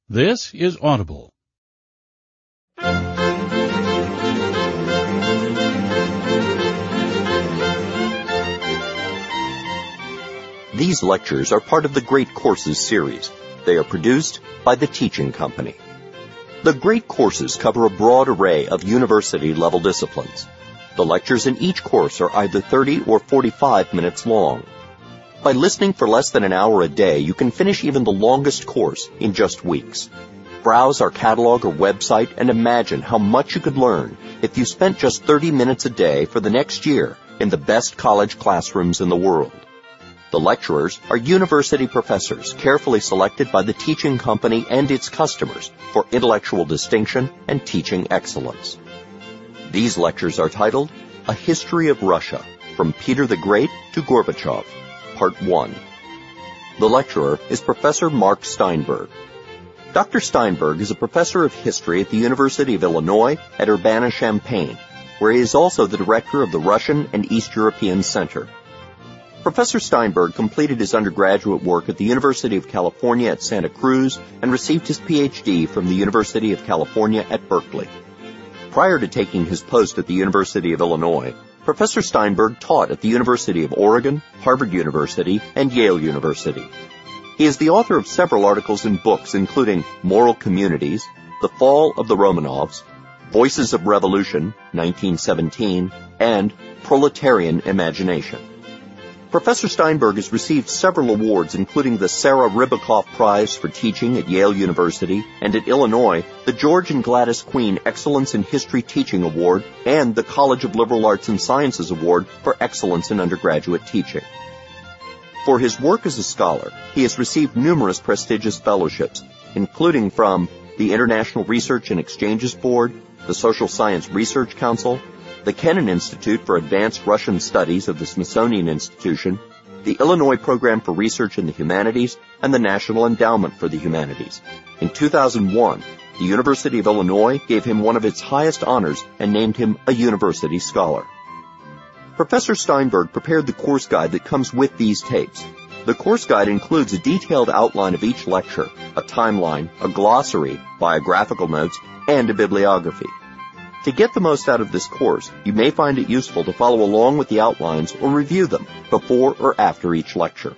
This is Audible. These lectures are part of the Great Courses series. They are produced by The Teaching Company. The Great Courses cover a broad array of university-level disciplines. The lectures in each course are either 30 or 45 minutes long. By listening for less than an hour a day, you can finish even the longest course in just weeks. Browse our catalog or website and imagine how much you could learn if you spent just 30 minutes a day for the next year in the best college classrooms in the world. The lecturers are university professors carefully selected by the Teaching Company and its customers for intellectual distinction and teaching excellence. These lectures are titled, A History of Russia, From Peter the Great to Gorbachev, Part 1. The lecturer is Professor Mark Steinberg. Dr. Steinberg is a professor of history at the University of Illinois at Urbana-Champaign, where he is also the director of the Russian and East European Center. Professor Steinberg completed his undergraduate work at the University of California at Santa Cruz and received his Ph.D. from the University of California at Berkeley. Prior to taking his post at the University of Illinois, Professor Steinberg taught at the University of Oregon, Harvard University, and Yale University. He is the author of several articles and books, including Moral Communities, The Fall of the Romanovs, Voices of Revolution, 1917, and Proletarian Imagination. Professor Steinberg has received several awards, including the Sarah Ribicoff Prize for Teaching at Yale University, and at Illinois, the George and Gladys Queen Excellence in History Teaching Award, and the College of Liberal Arts and Sciences Award for Excellence in Undergraduate Teaching. For his work as a scholar, he has received numerous prestigious fellowships, including from the International Research and Exchanges Board, the Social Science Research Council, the Kennan Institute for Advanced Russian Studies of the Smithsonian Institution, the Illinois Program for Research in the Humanities, and the National Endowment for the Humanities. In 2001, the University of Illinois gave him one of its highest honors and named him a university scholar. Professor Steinberg prepared the course guide that comes with these tapes. The course guide includes a detailed outline of each lecture, a timeline, a glossary, biographical notes, and a bibliography. To get the most out of this course, you may find it useful to follow along with the outlines or review them before or after each lecture.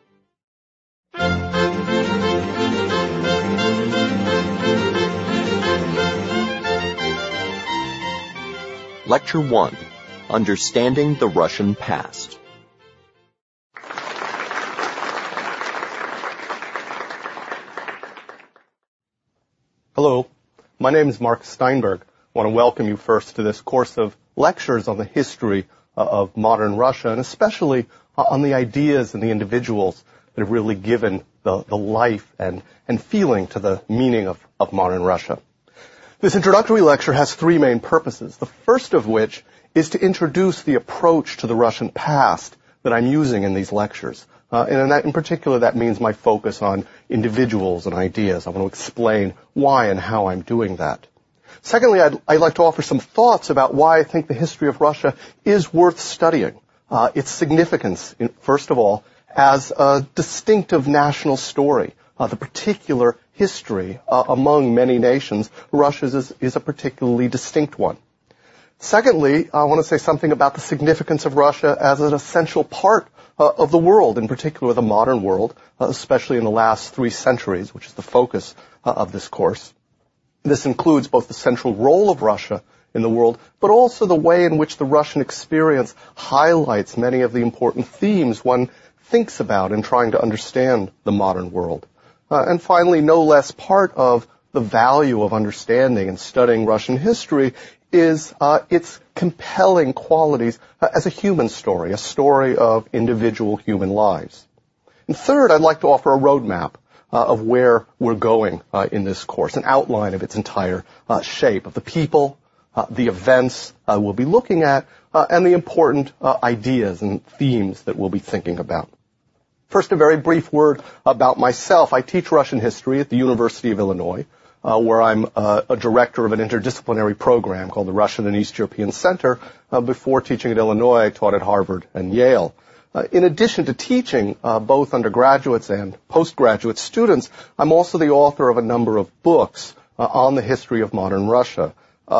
Lecture 1. Understanding the Russian Past. Hello, my name is Mark Steinberg. I want to welcome you first to this course of lectures on the history of modern Russia, and especially on the ideas and the individuals that have really given the life and feeling to the meaning of modern Russia. This introductory lecture has three main purposes, the first of which is to introduce the approach to the Russian past that I'm using in these lectures. And in particular, that means my focus on individuals and ideas. I want to explain why and how I'm doing that. Secondly, I'd like to offer some thoughts about why I think the history of Russia is worth studying. Its significance, first of all, as a distinctive national story. The particular history among many nations, Russia's is a particularly distinct one. Secondly, I want to say something about the significance of Russia as an essential part of the world, in particular the modern world, especially in the last 3 centuries, which is the focus of this course. This includes both the central role of Russia in the world, but also the way in which the Russian experience highlights many of the important themes one thinks about in trying to understand the modern world. And finally, no less part of the value of understanding and studying Russian history is its compelling qualities as a human story, a story of individual human lives. And third, I'd like to offer a roadmap of where we're going in this course, an outline of its entire shape, of the people, the events we'll be looking at, and the important ideas and themes that we'll be thinking about. First, a very brief word about myself. I teach Russian history at the University of Illinois, where I'm a director of an interdisciplinary program called the Russian and East European Center. Before teaching at Illinois, I taught at Harvard and Yale. In addition to teaching both undergraduates and postgraduate students, I'm also the author of a number of books on the history of modern Russia.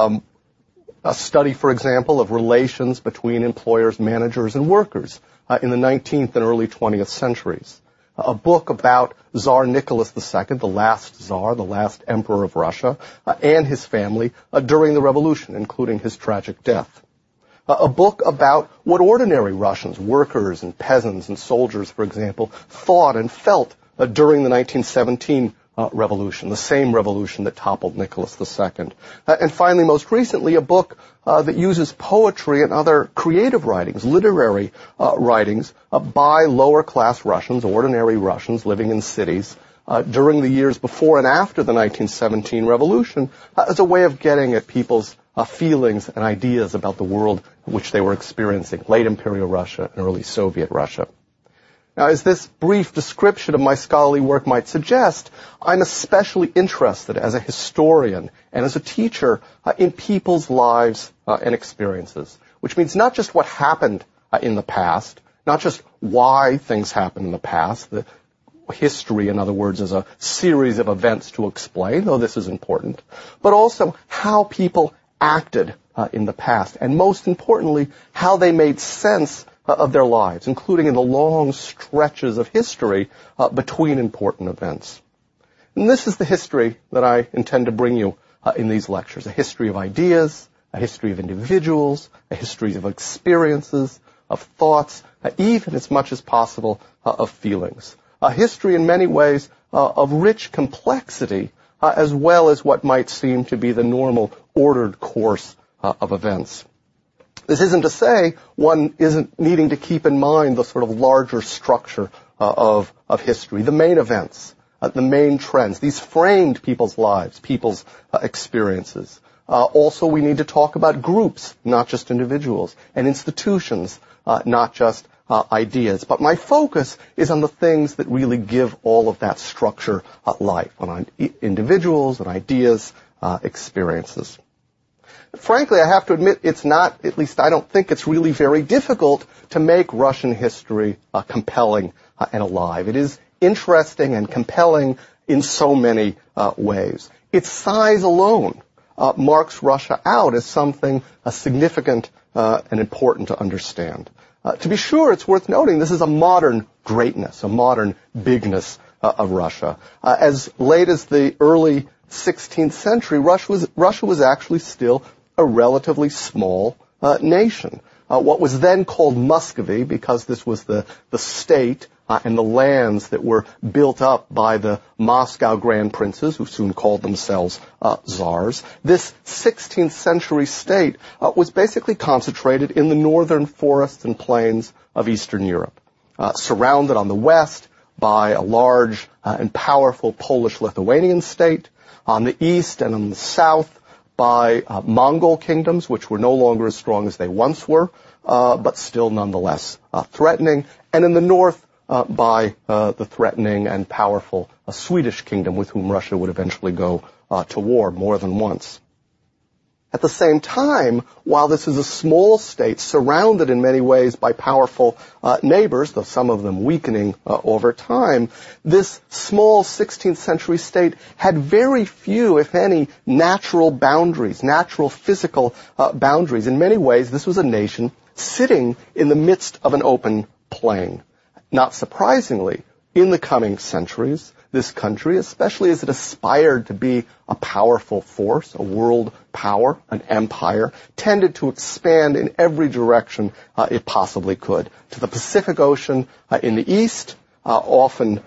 A study, for example, of relations between employers, managers, and workers in the 19th and early 20th centuries. A book about Tsar Nicholas II, the last Tsar, the last emperor of Russia, and his family during the revolution, including his tragic death. A book about what ordinary Russians, workers and peasants and soldiers, for example, thought and felt during the 1917 revolution, the same revolution that toppled Nicholas II. And finally, most recently, a book that uses poetry and other creative writings, literary writings, by lower-class Russians, ordinary Russians living in cities, during the years before and after the 1917 revolution, as a way of getting at people's feelings and ideas about the world which they were experiencing, late Imperial Russia and early Soviet Russia. Now, as this brief description of my scholarly work might suggest, I'm especially interested as a historian and as a teacher in people's lives and experiences, which means not just what happened in the past, not just why things happened in the past. The history, in other words, is a series of events to explain, though this is important, but also how people acted in the past, and most importantly, how they made sense of their lives, including in the long stretches of history between important events. And this is the history that I intend to bring you in these lectures, a history of ideas, a history of individuals, a history of experiences, of thoughts, even as much as possible of feelings. A history in many ways of rich complexity, as well as what might seem to be the normal ordered course of events. This isn't to say one isn't needing to keep in mind the sort of larger structure of history, the main events, the main trends. These framed people's lives, people's experiences. Also, we need to talk about groups, not just individuals, and institutions, not just ideas. But my focus is on the things that really give all of that structure life, on individuals and ideas, experiences. Frankly, I have to admit it's not, at least I don't think it's really very difficult to make Russian history compelling and alive. It is interesting and compelling in so many ways. Its size alone marks Russia out as something significant and important to understand. To be sure, it's worth noting this is a modern greatness, a modern bigness of Russia. As late as the early 16th century, Russia was actually still a relatively small nation. What was then called Muscovy, because this was the state and the lands that were built up by the Moscow Grand Princes, who soon called themselves Tsars. This 16th century state was basically concentrated in the northern forests and plains of Eastern Europe, surrounded on the west by a large and powerful Polish-Lithuanian state, on the east and on the south by Mongol kingdoms, which were no longer as strong as they once were, but still nonetheless threatening, and in the north by the threatening and powerful Swedish kingdom with whom Russia would eventually go to war more than once. At the same time, while this is a small state surrounded in many ways by powerful neighbors, though some of them weakening over time, this small 16th century state had very few, if any, natural boundaries, natural physical boundaries. In many ways, this was a nation sitting in the midst of an open plain. Not surprisingly, in the coming centuries, this country, especially as it aspired to be a powerful force, a world power, an empire, tended to expand in every direction it possibly could. To the Pacific Ocean in the east, often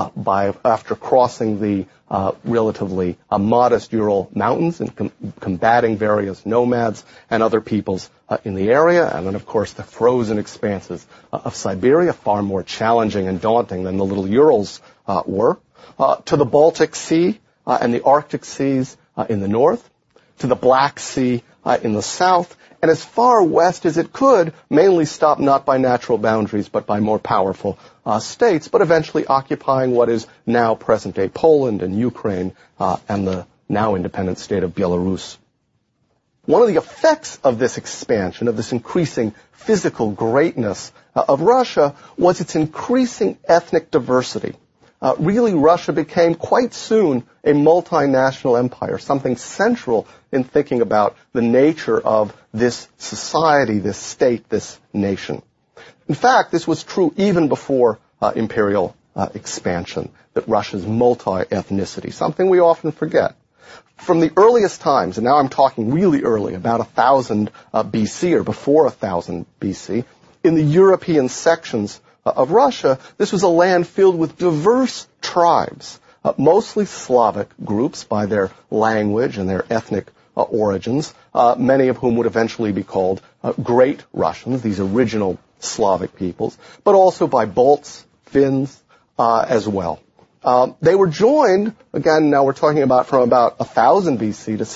after crossing the relatively modest Ural Mountains and combating various nomads and other peoples in the area, and then, of course, the frozen expanses of Siberia, far more challenging and daunting than the little Urals were, to the Baltic Sea and the Arctic seas in the north, to the Black Sea in the south, and as far west as it could, mainly stopped not by natural boundaries, but by more powerful states, but eventually occupying what is now present-day Poland and Ukraine and the now independent state of Belarus. One of the effects of this expansion, of this increasing physical greatness of Russia, was its increasing ethnic diversity. Really, Russia became quite soon a multinational empire, something central in thinking about the nature of this society, this state, this nation. In fact, this was true even before imperial expansion, that Russia's multi-ethnicity, something we often forget. From the earliest times, and now I'm talking really early, about 1000 BC or before 1000 BC, in the European sections of Russia, this was a land filled with diverse tribes, mostly Slavic groups by their language and their ethnic origins, many of whom would eventually be called Great Russians, these original Slavic peoples, but also by Balts, Finns, as well. They were joined, again, now we're talking about from about 1000 BC to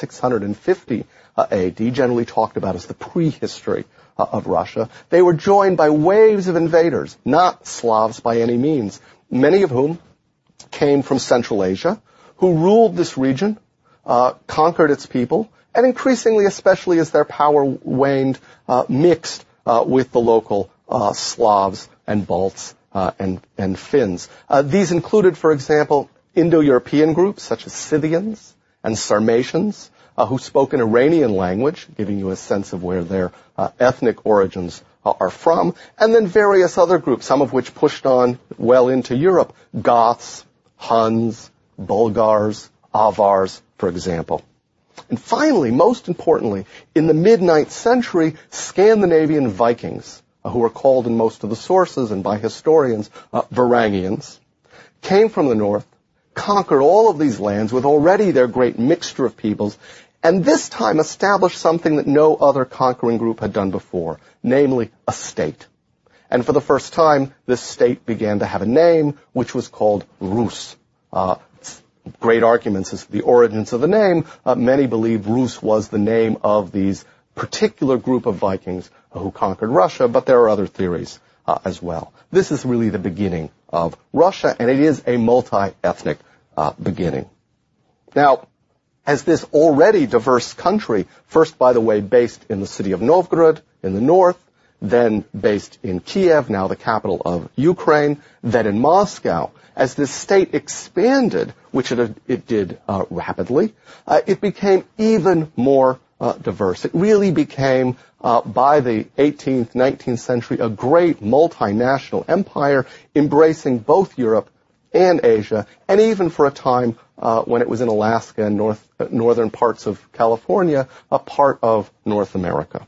650 AD, generally talked about as the prehistory of Russia. They were joined by waves of invaders, not Slavs by any means, many of whom came from Central Asia, who ruled this region, conquered its people, and increasingly, especially as their power waned, mixed with the local Slavs and Balts and Finns. These included, for example, Indo-European groups such as Scythians and Sarmatians, who spoke an Iranian language, giving you a sense of where their ethnic origins are from, and then various other groups, some of which pushed on well into Europe, Goths, Huns, Bulgars, Avars, for example. And finally, most importantly, in the mid-9th century, Scandinavian Vikings, who are called in most of the sources and by historians Varangians, came from the north, conquered all of these lands with already their great mixture of peoples, and this time established something that no other conquering group had done before, namely a state. And for the first time, this state began to have a name, which was called Rus. Great arguments as to the origins of the name. Many believe Rus was the name of these particular group of Vikings who conquered Russia, but there are other theories as well. This is really the beginning of Russia, and it is a multi-ethnic beginning. Now, as this already diverse country, first, by the way, based in the city of Novgorod in the north, then based in Kiev, now the capital of Ukraine, then in Moscow, as this state expanded, which it did rapidly, it became even more diverse. It really became, by the 18th, 19th century, a great multinational empire embracing both Europe and Asia, and even for a time when it was in Alaska and northern parts of California, a part of North America.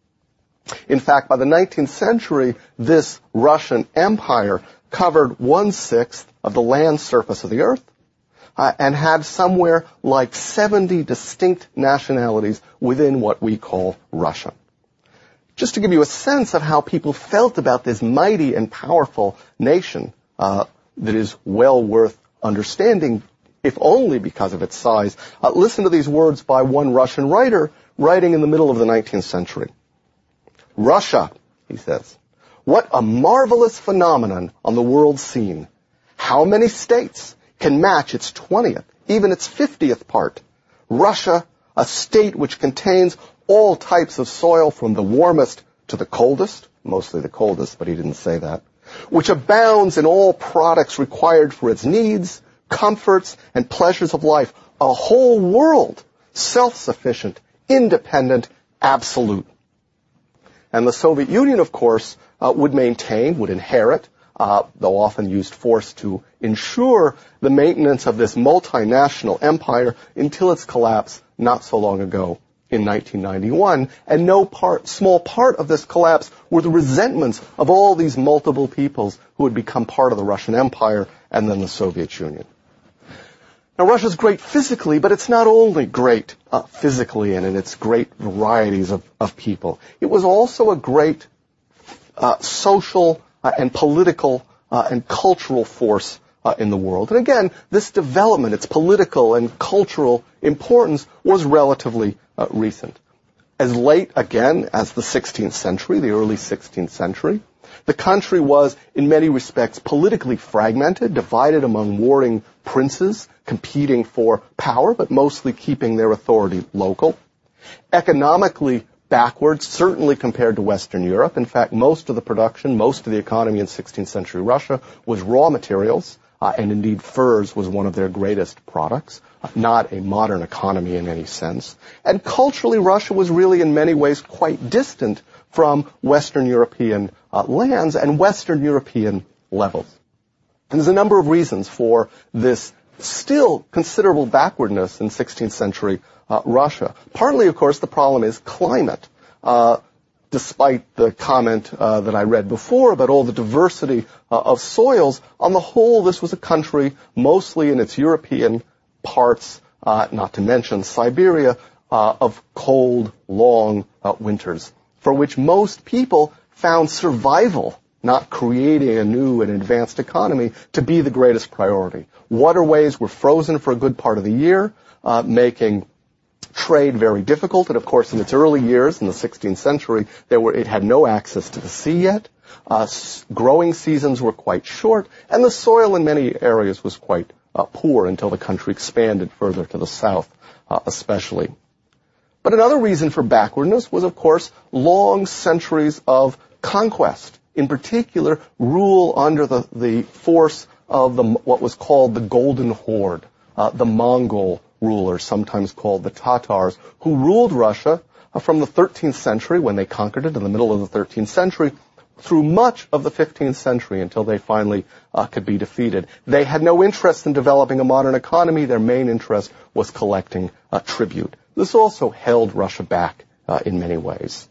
In fact, by the 19th century, this Russian empire covered 1/6 of the land surface of the earth and had somewhere like 70 distinct nationalities within what we call Russia. Just to give you a sense of how people felt about this mighty and powerful nation that is well worth understanding, if only because of its size, listen to these words by one Russian writer writing in the middle of the 19th century. Russia, he says, what a marvelous phenomenon on the world scene. How many states can match its 20th, even its 50th part? Russia, a state which contains all types of soil from the warmest to the coldest, mostly the coldest, but he didn't say that, which abounds in all products required for its needs, comforts, and pleasures of life. A whole world, self-sufficient, independent, absolute. And the Soviet Union, of course, would inherit, though often used force to ensure the maintenance of this multinational empire until its collapse not so long ago in 1991. And small part of this collapse were the resentments of all these multiple peoples who had become part of the Russian Empire and then the Soviet Union. Now, Russia's great physically, but it's not only great physically and in its great varieties of people. It was also a great social and political and cultural force in the world. And again, this development, its political and cultural importance, was relatively recent. As late, again, as the 16th century, the early 16th century, the country was, in many respects, politically fragmented, divided among warring princes, competing for power, but mostly keeping their authority local. Economically backwards, certainly compared to Western Europe. In fact, most of the production, most of the economy in 16th century Russia was raw materials, and indeed furs was one of their greatest products, not a modern economy in any sense. And culturally, Russia was really in many ways quite distant from Western European lands and Western European levels. And there's a number of reasons for this still considerable backwardness in 16th century Russia. Partly, of course, the problem is climate. Despite the comment that I read before about all the diversity of soils, on the whole, this was a country mostly in its European parts, not to mention Siberia, of cold, long winters, for which most people found survival, not creating a new and advanced economy, to be the greatest priority. Waterways were frozen for a good part of the year, making trade very difficult. And of course, in its early years, in the 16th century, it had no access to the sea yet. Growing seasons were quite short, and the soil in many areas was quite poor until the country expanded further to the south, especially. But another reason for backwardness was, of course, long centuries of conquest. In particular, rule under the force of what was called the Golden Horde, the Mongol rulers, sometimes called the Tatars, who ruled Russia from the 13th century, when they conquered it in the middle of the 13th century, through much of the 15th century until they finally could be defeated. They had no interest in developing a modern economy. Their main interest was collecting tribute. This also held Russia back in many ways.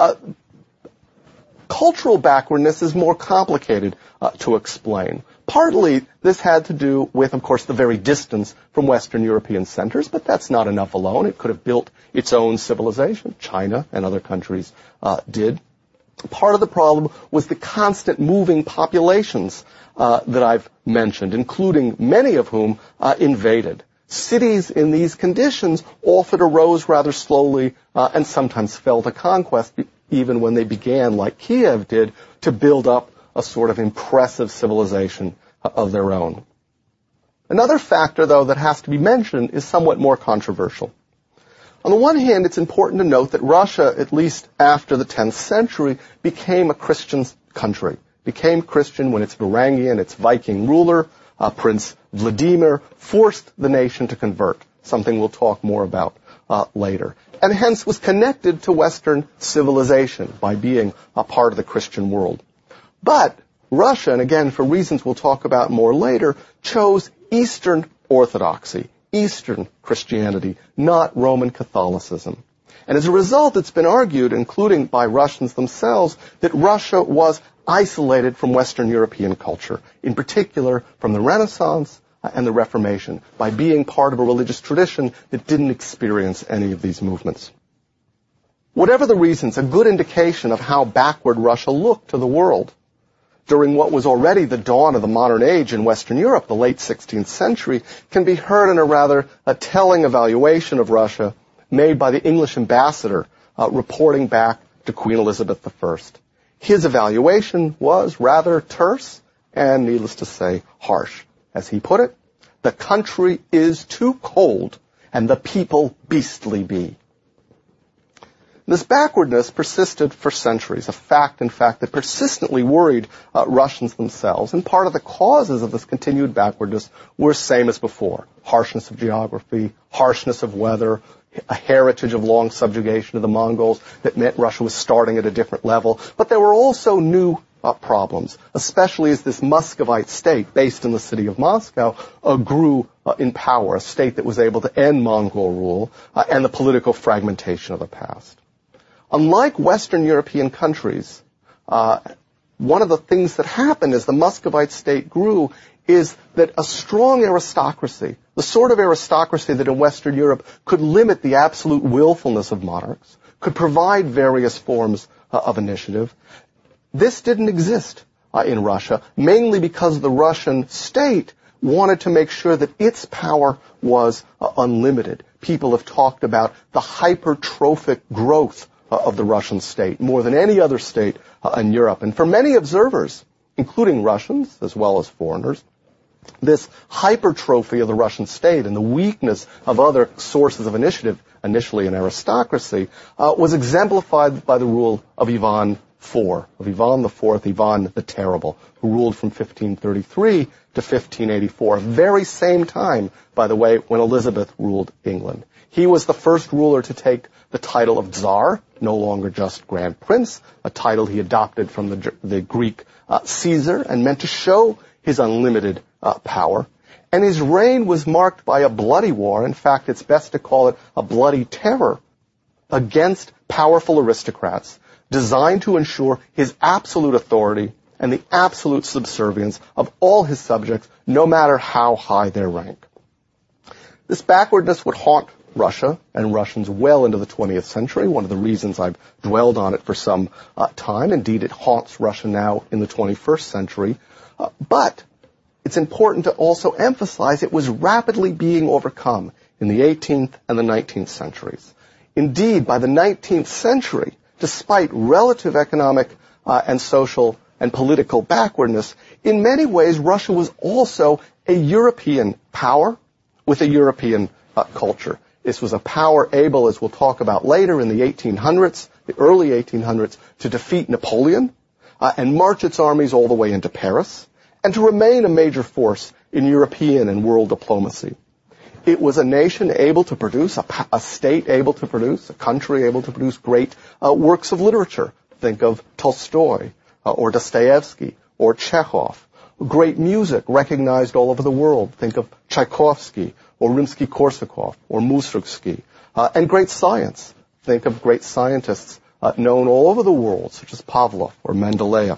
Cultural backwardness is more complicated to explain. Partly, this had to do with, of course, the very distance from Western European centers, but that's not enough alone. It could have built its own civilization. China and other countries did. Part of the problem was the constant moving populations that I've mentioned, including many of whom invaded. Cities in these conditions often arose rather slowly and sometimes fell to conquest, even when they began, like Kiev did, to build up a sort of impressive civilization of their own. Another factor, though, that has to be mentioned is somewhat more controversial. On the one hand, it's important to note that Russia, at least after the 10th century, became a Christian country, became Christian when its Varangian, its Viking ruler, Prince Vladimir, forced the nation to convert, something we'll talk more about later, and hence was connected to Western civilization by being a part of the Christian world. But Russia, and again for reasons we'll talk about more later, chose Eastern Orthodoxy, Eastern Christianity, not Roman Catholicism. And as a result, it's been argued, including by Russians themselves, that Russia was isolated from Western European culture, in particular from the Renaissance and the Reformation, by being part of a religious tradition that didn't experience any of these movements. Whatever the reasons, a good indication of how backward Russia looked to the world during what was already the dawn of the modern age in Western Europe, the late 16th century, can be heard in a telling evaluation of Russia made by the English ambassador reporting back to Queen Elizabeth I. His evaluation was rather terse and, needless to say, harsh. As he put it, the country is too cold and the people beastly be. This backwardness persisted for centuries, a fact, in fact, that persistently worried Russians themselves. And part of the causes of this continued backwardness were same as before. Harshness of geography, harshness of weather, a heritage of long subjugation of the Mongols that meant Russia was starting at a different level. But there were also new problems, especially as this Muscovite state, based in the city of Moscow, grew in power, a state that was able to end Mongol rule and the political fragmentation of the past. Unlike Western European countries, one of the things that happened as the Muscovite state grew is that a strong aristocracy, the sort of aristocracy that in Western Europe could limit the absolute willfulness of monarchs, could provide various forms of initiative, this didn't exist in Russia, mainly because the Russian state wanted to make sure that its power was unlimited. People have talked about the hypertrophic growth of the Russian state, more than any other state in Europe. And for many observers, including Russians as well as foreigners, This hypertrophy of the Russian state and the weakness of other sources of initiative, initially an aristocracy, was exemplified by the rule of Ivan IV, Ivan the Terrible, who ruled from 1533 to 1584, very same time, by the way, when Elizabeth ruled England. He was the first ruler to take the title of Tsar, no longer just Grand Prince, a title he adopted from the Greek Caesar and meant to show his unlimited power. And his reign was marked by a bloody war. In fact, it's best to call it a bloody terror against powerful aristocrats, designed to ensure his absolute authority and the absolute subservience of all his subjects, no matter how high their rank. This backwardness would haunt Russia and Russians well into the 20th century, one of the reasons I've dwelled on it for some time. Indeed, it haunts Russia now in the 21st century. But it's important to also emphasize it was rapidly being overcome in the 18th and the 19th centuries. Indeed, by the 19th century, despite relative economic and social and political backwardness, in many ways Russia was also a European power with a European culture. This was a power able, as we'll talk about later, in the 1800s, the early 1800s, to defeat Napoleon and march its armies all the way into Paris, and to remain a major force in European and world diplomacy. It was a nation able to produce, a state able to produce, a country able to produce great works of literature. Think of Tolstoy or Dostoevsky or Chekhov. Great music recognized all over the world. Think of Tchaikovsky or Rimsky-Korsakov or Mussorgsky. And great science. Think of great scientists known all over the world, such as Pavlov or Mendeleev.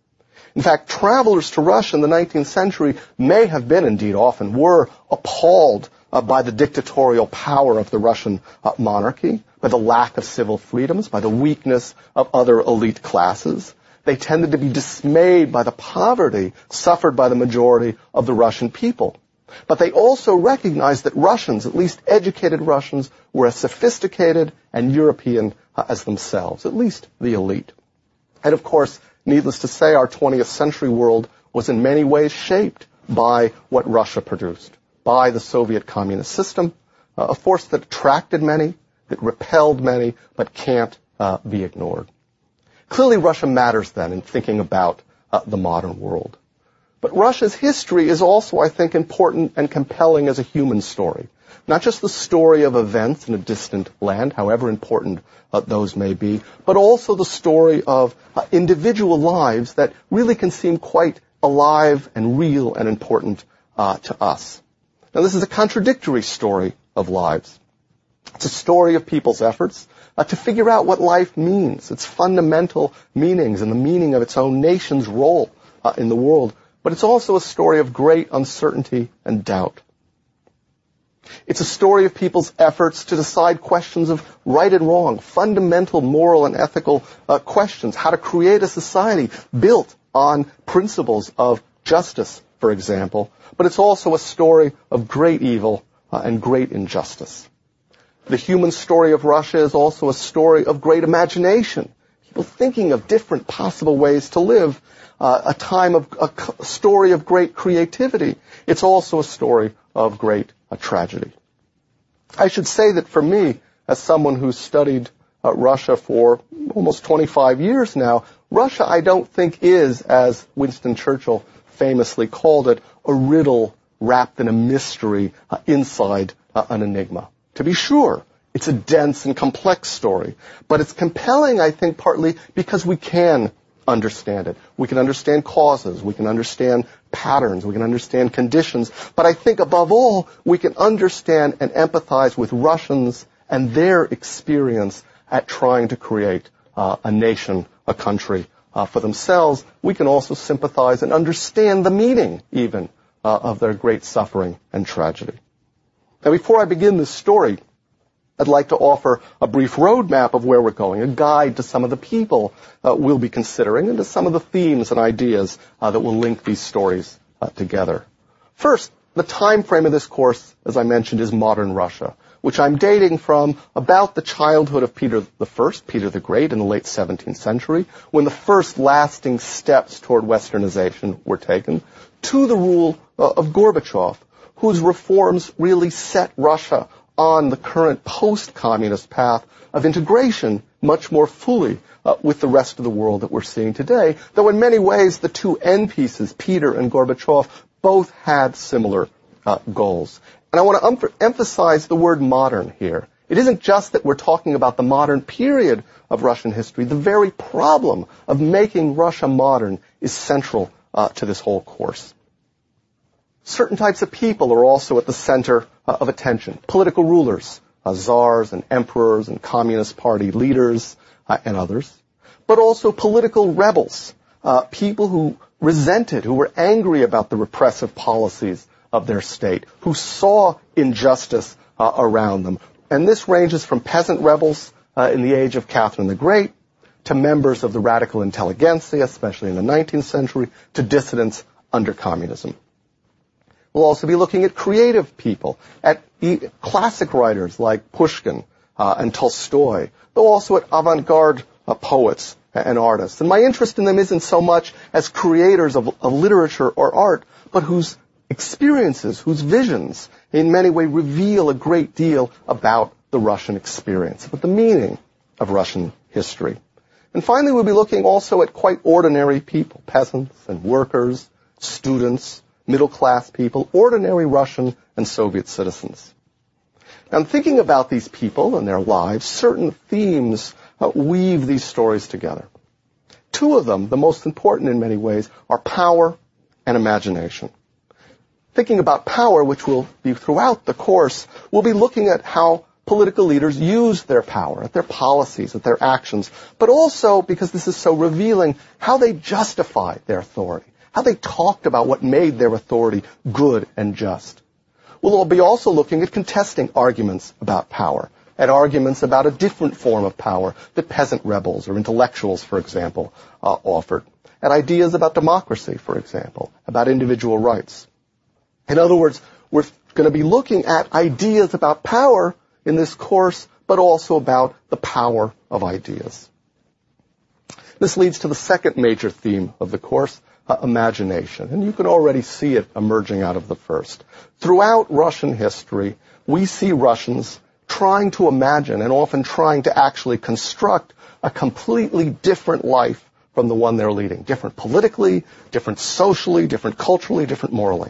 In fact, travelers to Russia in the 19th century may have been, indeed often were, appalled by the dictatorial power of the Russian monarchy, by the lack of civil freedoms, by the weakness of other elite classes. They tended to be dismayed by the poverty suffered by the majority of the Russian people. But they also recognized that Russians, at least educated Russians, were as sophisticated and European as themselves, at least the elite. And of course, needless to say, our 20th century world was in many ways shaped by what Russia produced, by the Soviet communist system, a force that attracted many, that repelled many, but can't be ignored. Clearly, Russia matters then in thinking about the modern world. But Russia's history is also, I think, important and compelling as a human story. Not just the story of events in a distant land, however important those may be, but also the story of individual lives that really can seem quite alive and real and important to us. Now, this is a contradictory story of lives. It's a story of people's efforts to figure out what life means, its fundamental meanings and the meaning of its own nation's role in the world. But it's also a story of great uncertainty and doubt. It's a story of people's efforts to decide questions of right and wrong, fundamental moral and ethical questions, how to create a society built on principles of justice, for example. But it's also a story of great evil and great injustice. The human story of Russia is also a story of great imagination. People thinking of different possible ways to live, a story of great creativity. It's also a story of great tragedy. I should say that for me, as someone who's studied Russia for almost 25 years now, Russia I don't think is, as Winston Churchill famously called it, a riddle wrapped in a mystery inside an enigma. To be sure, it's a dense and complex story, but it's compelling, I think, partly because we can understand it. We can understand causes, we can understand patterns, we can understand conditions, but I think above all, we can understand and empathize with Russians and their experience at trying to create a nation, a country for themselves. We can also sympathize and understand the meaning, even, of their great suffering and tragedy. Now, before I begin this story, I'd like to offer a brief roadmap of where we're going, a guide to some of the people we'll be considering and to some of the themes and ideas that will link these stories together. First, the time frame of this course, as I mentioned, is modern Russia. which I'm dating from about the childhood of Peter I, Peter the Great, in the late 17th century, when the first lasting steps toward westernization were taken, to the rule of Gorbachev, whose reforms really set Russia on the current post-communist path of integration much more fully with the rest of the world that we're seeing today, though in many ways the two end pieces, Peter and Gorbachev, both had similar goals. And I want to emphasize the word modern here. It isn't just that we're talking about the modern period of Russian history. The very problem of making Russia modern is central to this whole course. Certain types of people are also at the center of attention. Political rulers, czars and emperors and Communist Party leaders and others. But also political rebels, people who resented, who were angry about the repressive policies of their state, who saw injustice around them. And this ranges from peasant rebels in the age of Catherine the Great to members of the radical intelligentsia, especially in the 19th century, to dissidents under communism. We'll also be looking at creative people, at classic writers like Pushkin and Tolstoy, though also at avant-garde poets and artists. And my interest in them isn't so much as creators of literature or art, but whose experiences, whose visions in many ways reveal a great deal about the Russian experience, about the meaning of Russian history. And finally, we'll be looking also at quite ordinary people, peasants and workers, students, middle-class people, ordinary Russian and Soviet citizens. Now, in thinking about these people and their lives, certain themes weave these stories together. Two of them, the most important in many ways, are power and imagination. Thinking about power, which will be throughout the course, we'll be looking at how political leaders use their power, at their policies, at their actions, but also, because this is so revealing, how they justify their authority, how they talked about what made their authority good and just. We'll be also looking at contesting arguments about power, at arguments about a different form of power that peasant rebels or intellectuals, for example, offered, at ideas about democracy, for example, about individual rights. In other words, we're going to be looking at ideas about power in this course, but also about the power of ideas. This leads to the second major theme of the course, imagination. And you can already see it emerging out of the first. Throughout Russian history, we see Russians trying to imagine and often trying to actually construct a completely different life from the one they're leading. Different politically, different socially, different culturally, different morally.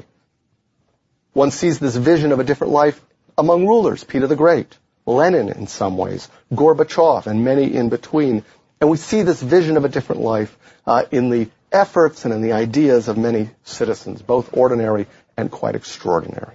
One sees this vision of a different life among rulers, Peter the Great, Lenin in some ways, Gorbachev, and many in between. And we see this vision of a different life in the efforts and in the ideas of many citizens, both ordinary and quite extraordinary.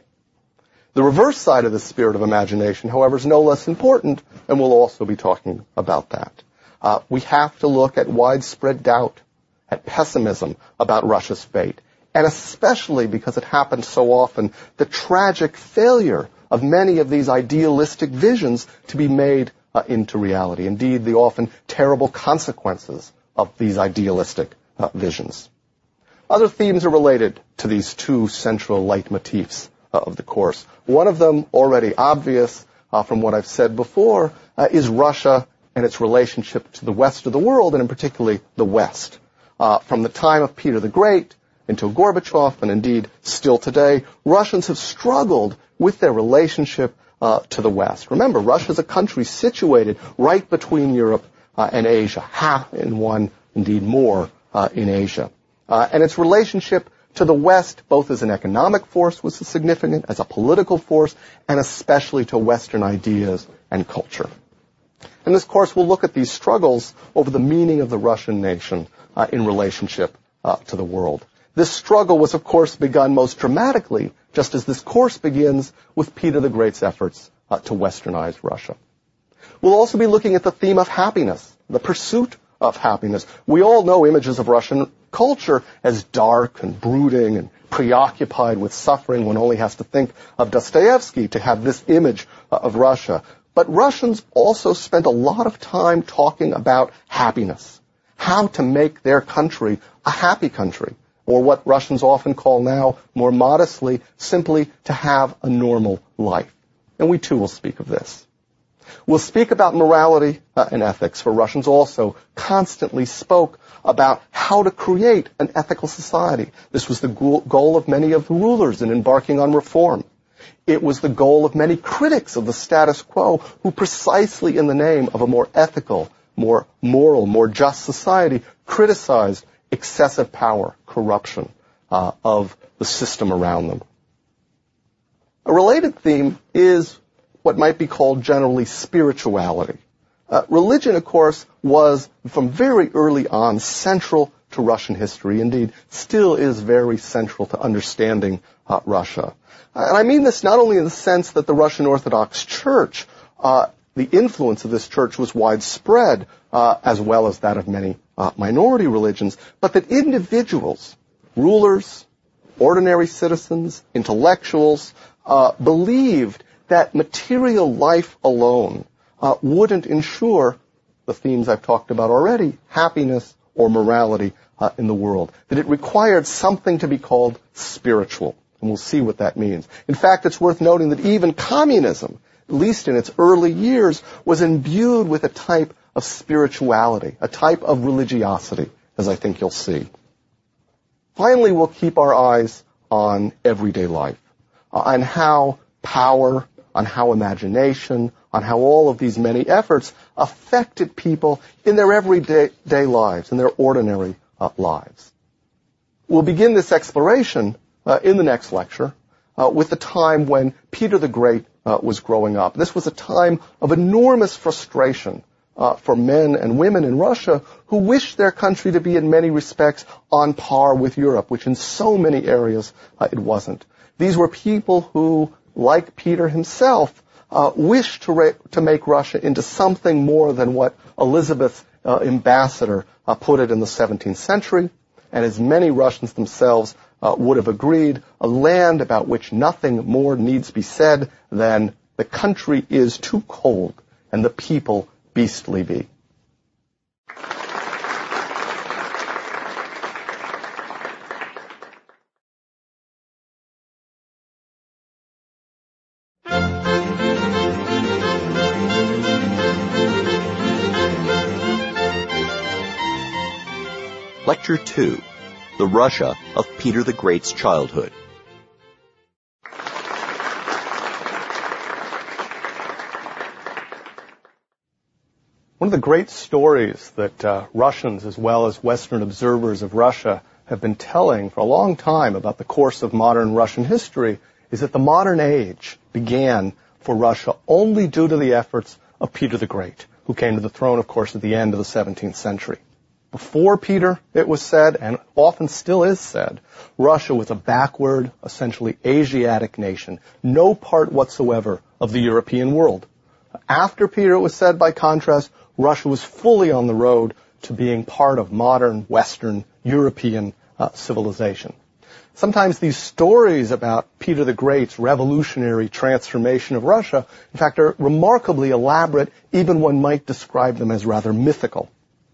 The reverse side of the spirit of imagination, however, is no less important, and we'll also be talking about that. We have to look at widespread doubt, at pessimism about Russia's fate, and especially because it happens so often, the tragic failure of many of these idealistic visions to be made into reality. Indeed, the often terrible consequences of these idealistic visions. Other themes are related to these two central leitmotifs of the course. One of them, already obvious from what I've said before, is Russia and its relationship to the West of the world, and in particularly the West. From the time of Peter the Great until Gorbachev, and indeed still today, Russians have struggled with their relationship to the West. Remember, Russia is a country situated right between Europe and Asia, half in one, indeed more in Asia. And its relationship to the West, both as an economic force, was significant, as a political force, and especially to Western ideas and culture. In this course, we'll look at these struggles over the meaning of the Russian nation in relationship to the world. This struggle was, of course, begun most dramatically, just as this course begins with Peter the Great's efforts to westernize Russia. We'll also be looking at the theme of happiness, the pursuit of happiness. We all know images of Russian culture as dark and brooding and preoccupied with suffering. One only has to think of Dostoevsky to have this image of Russia. But Russians also spent a lot of time talking about happiness, how to make their country a happy country, or what Russians often call now, more modestly, simply to have a normal life. and we too will speak of this. We'll speak about morality and ethics, for Russians also constantly spoke about how to create an ethical society. This was the goal of many of the rulers in embarking on reform. It was the goal of many critics of the status quo who precisely in the name of a more ethical, more moral, more just society criticized excessive power, corruption of the system around them. A related theme is what might be called generally spirituality. Religion, of course, was from very early on central to Russian history, indeed still is very central to understanding Russia. And I mean this not only in the sense that the Russian Orthodox Church, the influence of this church was widespread, as well as that of many minority religions, but that individuals, rulers, ordinary citizens, intellectuals, believed that material life alone wouldn't ensure the themes I've talked about already, happiness or morality in the world, that it required something to be called spiritual. And we'll see what that means. In fact, it's worth noting that even communism, at least in its early years, was imbued with a type of spirituality, a type of religiosity, as I think you'll see. Finally, we'll keep our eyes on everyday life, on how power, on how imagination, on how all of these many efforts affected people in their everyday lives, in their ordinary lives. We'll begin this exploration in the next lecture with the time when Peter the Great was growing up. This was a time of enormous frustration for men and women in Russia who wished their country to be in many respects on par with Europe, which in so many areas it wasn't. These were people who, like Peter himself, wished to make Russia into something more than what Elizabeth's ambassador put it in the 17th century, and as many Russians themselves would have agreed, a land about which nothing more needs be said than the country is too cold and the people beastly be. Lecture 2, The Russia of Peter the Great's Childhood. One of the great stories that Russians as well as Western observers of Russia have been telling for a long time about the course of modern Russian history is that the modern age began for Russia only due to the efforts of Peter the Great, who came to the throne, of course, at the end of the 17th century. Before Peter, it was said, and often still is said, Russia was a backward, essentially Asiatic nation, no part whatsoever of the European world. After Peter, it was said, by contrast, Russia was fully on the road to being part of modern, Western, European civilization. Sometimes these stories about Peter the Great's revolutionary transformation of Russia, in fact, are remarkably elaborate, even one might describe them as rather mythical.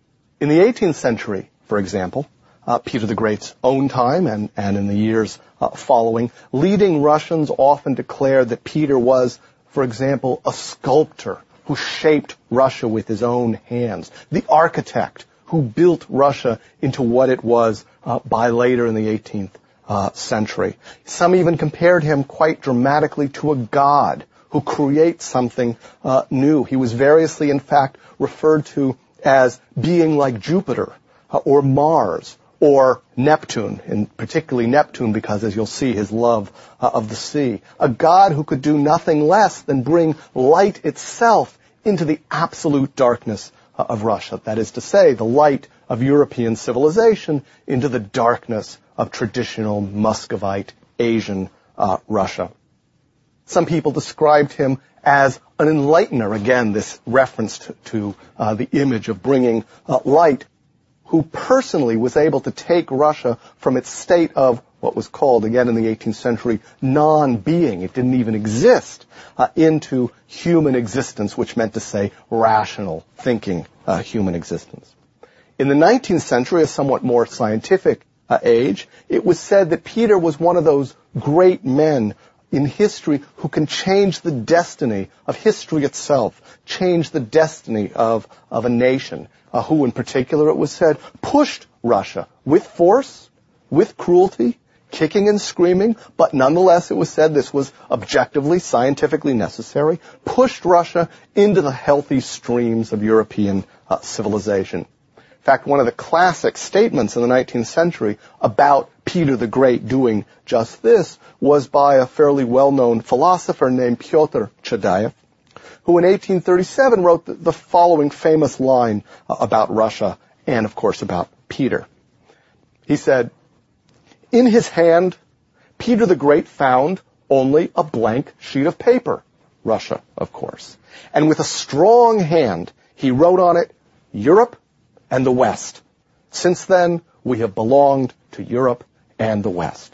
In the 18th century, for example, Peter the Great's own time and in the years following, leading Russians often declared that Peter was, for example, a sculptor who shaped Russia with his own hands, the architect who built Russia into what it was by later in the 18th century. Some even compared him quite dramatically to a god who creates something new. He was variously, in fact, referred to as being like Jupiter or Mars or Neptune, and particularly Neptune because, as you'll see, his love of the sea. A god who could do nothing less than bring light itself into the absolute darkness of Russia. That is to say, the light of European civilization into the darkness of traditional Muscovite Asian Russia. Some people described him as an enlightener, again, this reference to the image of bringing light, who personally was able to take Russia from its state of what was called, again in the 18th century, non-being. It didn't even exist, into human existence, which meant to say rational, thinking human existence. In the 19th century, a somewhat more scientific age, it was said that Peter was one of those great men in history who can change the destiny of history itself, change the destiny of a nation, who in particular, it was said, pushed Russia with force, with cruelty, kicking and screaming, but nonetheless it was said this was objectively, scientifically necessary, pushed Russia into the healthy streams of European civilization. In fact, one of the classic statements in the 19th century about Peter the Great doing just this was by a fairly well-known philosopher named Pyotr Chadaev, who in 1837 wrote the following famous line about Russia and, of course, about Peter. He said, "In his hand, Peter the Great found only a blank sheet of paper," Russia, of course, "and with a strong hand he wrote on it, Europe and the West. Since then, we have belonged to Europe and the West."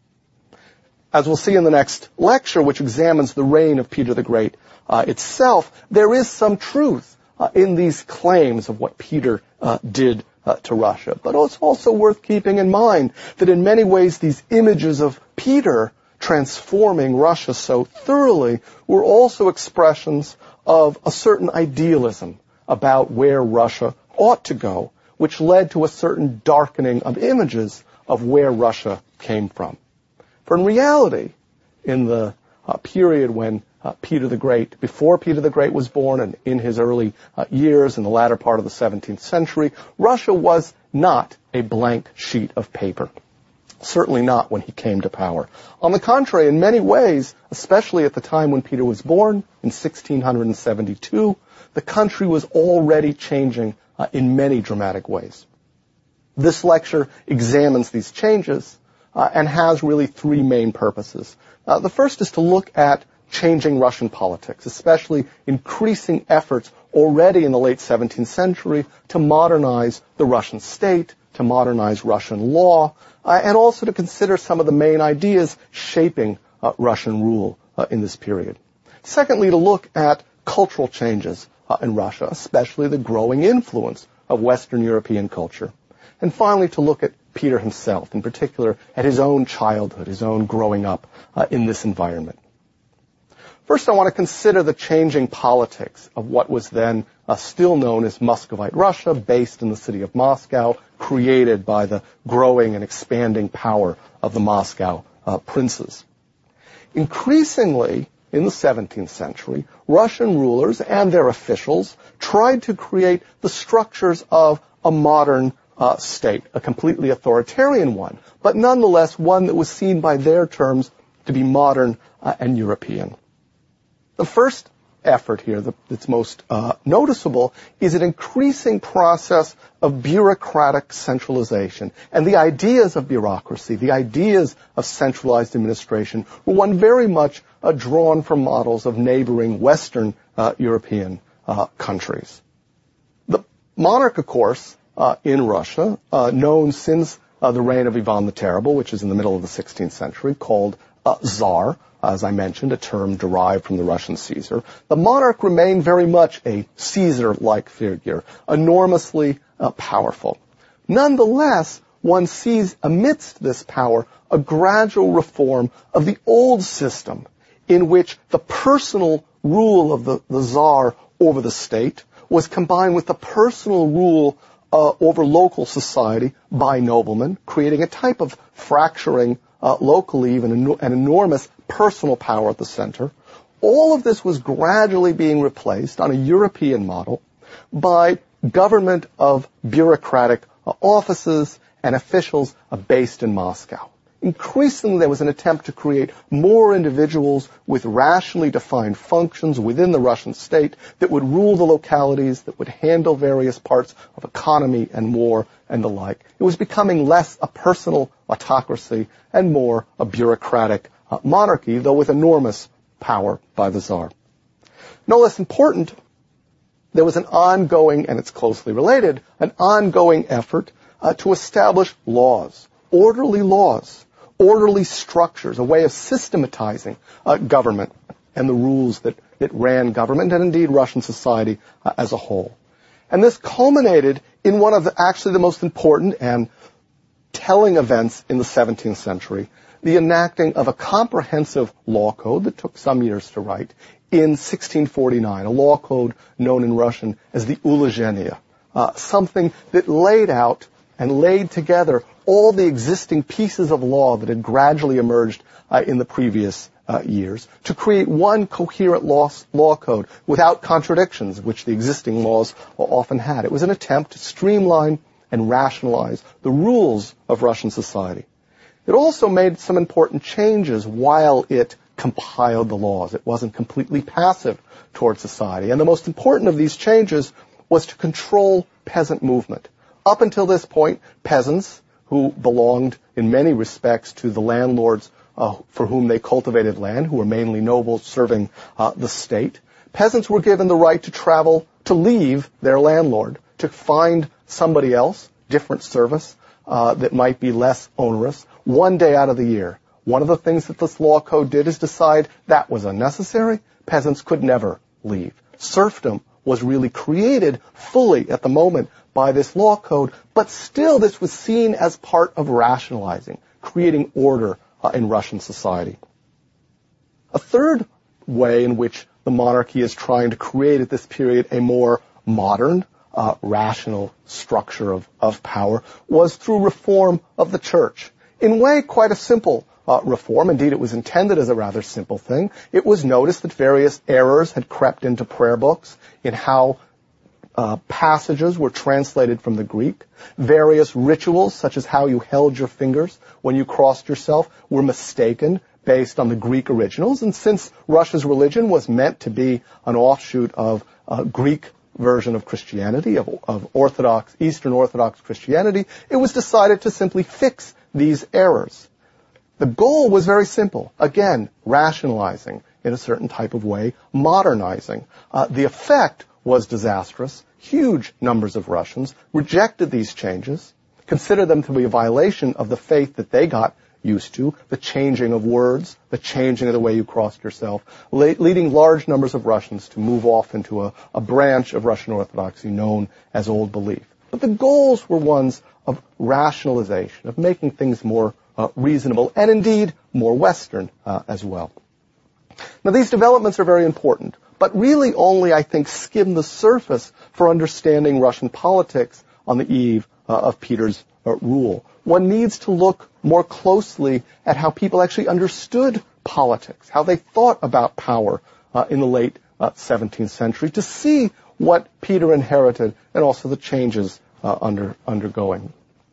As we'll see in the next lecture, which examines the reign of Peter the Great itself, there is some truth in these claims of what Peter did to Russia. But it's also worth keeping in mind that in many ways these images of Peter transforming Russia so thoroughly were also expressions of a certain idealism about where Russia ought to go, which led to a certain darkening of images of where Russia came from. For in reality, in the period when Peter the Great, before Peter the Great was born and in his early years in the latter part of the 17th century, Russia was not a blank sheet of paper. Certainly not when he came to power. On the contrary, in many ways, especially at the time when Peter was born, in 1672, the country was already changing in many dramatic ways. This lecture examines these changes and has really three main purposes. The first is to look at changing Russian politics, especially increasing efforts already in the late 17th century to modernize the Russian state, to modernize Russian law, and also to consider some of the main ideas shaping Russian rule in this period. Secondly, to look at cultural changes in Russia, especially the growing influence of Western European culture. And finally, to look at Peter himself, in particular at his own childhood, his own growing up in this environment. First, I want to consider the changing politics of what was then still known as Muscovite Russia, based in the city of Moscow, created by the growing and expanding power of the Moscow princes. Increasingly, in the 17th century, Russian rulers and their officials tried to create the structures of a modern state, a completely authoritarian one, but nonetheless one that was seen by their terms to be modern and European. The first effort here that's most noticeable is an increasing process of bureaucratic centralization. And the ideas of bureaucracy, the ideas of centralized administration, were one very much drawn from models of neighboring Western European countries. The monarch, of course, in Russia, known since the reign of Ivan the Terrible, which is in the middle of the 16th century, called Tsar, as I mentioned, a term derived from the Russian Caesar. The monarch remained very much a Caesar-like figure, enormously powerful. Nonetheless, one sees amidst this power a gradual reform of the old system in which the personal rule of the Tsar over the state was combined with the personal rule over local society by noblemen, creating a type of fracturing locally, even an enormous personal power at the center. All of this was gradually being replaced on a European model by government of bureaucratic offices and officials based in Moscow. Increasingly, there was an attempt to create more individuals with rationally defined functions within the Russian state that would rule the localities, that would handle various parts of economy and war and the like. It was becoming less a personal autocracy and more a bureaucratic monarchy, though with enormous power by the Tsar. No less important, there was an ongoing, and it's closely related, an ongoing effort to establish laws, orderly structures, a way of systematizing government and the rules that ran government and indeed Russian society as a whole. And this culminated in one of actually the most important and telling events in the 17th century, the enacting of a comprehensive law code that took some years to write in 1649, a law code known in Russian as the Ulozhenie, something that laid out and laid together all the existing pieces of law that had gradually emerged in the previous years to create one coherent law code without contradictions, which the existing laws often had. It was an attempt to streamline and rationalize the rules of Russian society. It also made some important changes while it compiled the laws. It wasn't completely passive towards society. And the most important of these changes was to control peasant movement. Up until this point, peasants, who belonged in many respects to the landlords for whom they cultivated land, who were mainly nobles serving the state, peasants were given the right to travel, to leave their landlord, to find somebody else, different service, that might be less onerous, one day out of the year. One of the things that this law code did is decide that was unnecessary. Peasants could never leave. Serfdom was really created fully at the moment by this law code, but still this was seen as part of rationalizing, creating order in Russian society. A third way in which the monarchy is trying to create at this period a more modern, rational structure of power was through reform of the church. In a way, quite a simple reform. Indeed, it was intended as a rather simple thing. It was noticed that various errors had crept into prayer books in how passages were translated from the Greek. Various rituals, such as how you held your fingers when you crossed yourself, were mistaken based on the Greek originals. And since Russia's religion was meant to be an offshoot of Greek version of Christianity, of Orthodox, Eastern Orthodox Christianity, it was decided to simply fix these errors. The goal was very simple. Again, rationalizing in a certain type of way, modernizing. The effect was disastrous. Huge numbers of Russians rejected these changes, considered them to be a violation of the faith that they got used to, the changing of words, the changing of the way you crossed yourself, leading large numbers of Russians to move off into a branch of Russian Orthodoxy known as Old Belief. But the goals were ones of rationalization, of making things more reasonable, and indeed more Western as well. Now, these developments are very important, but really only, I think, skim the surface for understanding Russian politics on the eve of Peter's rule. One needs to look more closely at how people actually understood politics, how they thought about power in the late 17th century, to see what Peter inherited and also the changes undergoing.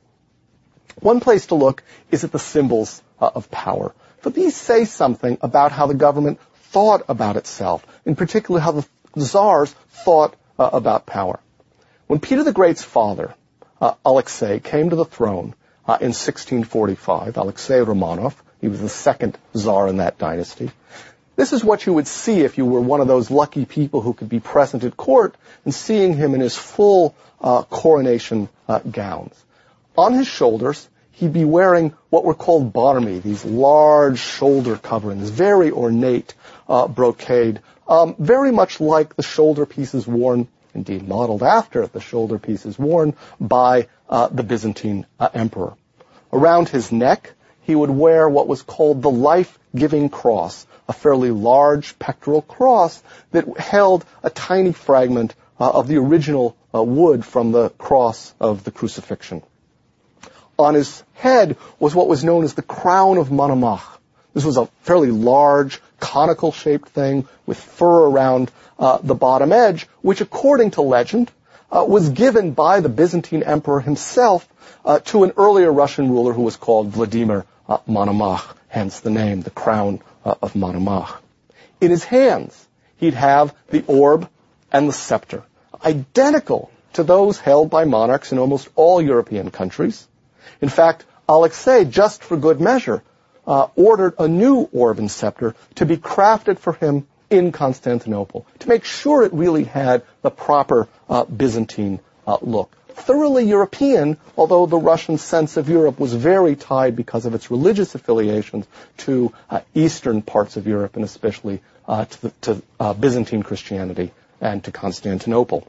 One place to look is at the symbols of power. For these say something about how the government thought about itself, in particular how the Tsars thought about power. When Peter the Great's father, Alexei, came to the throne in 1645, Alexei Romanov, he was the second Tsar in that dynasty, this is what you would see if you were one of those lucky people who could be present at court and seeing him in his full coronation gowns. On his shoulders, he'd be wearing what were called barmy, these large shoulder coverings, very ornate brocade, very much like the shoulder pieces worn, indeed modeled after the shoulder pieces worn by the Byzantine emperor. Around his neck, he would wear what was called the life-giving cross, a fairly large pectoral cross that held a tiny fragment of the original wood from the cross of the crucifixion. On his head was what was known as the crown of Monomach. This was a fairly large, conical-shaped thing with fur around the bottom edge, which, according to legend, was given by the Byzantine emperor himself to an earlier Russian ruler who was called Vladimir Monomach, hence the name, the crown of Monomach. In his hands, he'd have the orb and the scepter, identical to those held by monarchs in almost all European countries. In fact, Alexei, just for good measure, ordered a new orb and scepter to be crafted for him in Constantinople to make sure it really had the proper Byzantine look. Thoroughly European, although the Russian sense of Europe was very tied because of its religious affiliations to eastern parts of Europe and especially to Byzantine Christianity and to Constantinople.